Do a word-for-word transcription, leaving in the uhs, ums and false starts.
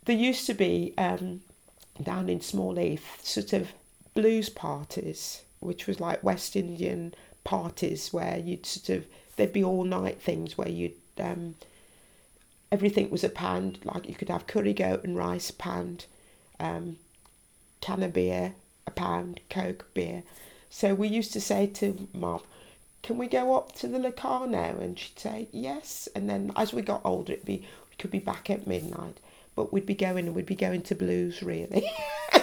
There used to be um, down in Smallheath sort of blues parties, which was like West Indian parties where you'd sort of there'd be all night things where you'd um, everything was a pound. Like you could have curry goat and rice a pound, um, can of beer a pound, Coke beer. So we used to say to Mom, "Can we go up to the Locarno?" And she'd say yes. And then as we got older, it'd be we could be back at midnight, but we'd be going and we'd be going to blues really.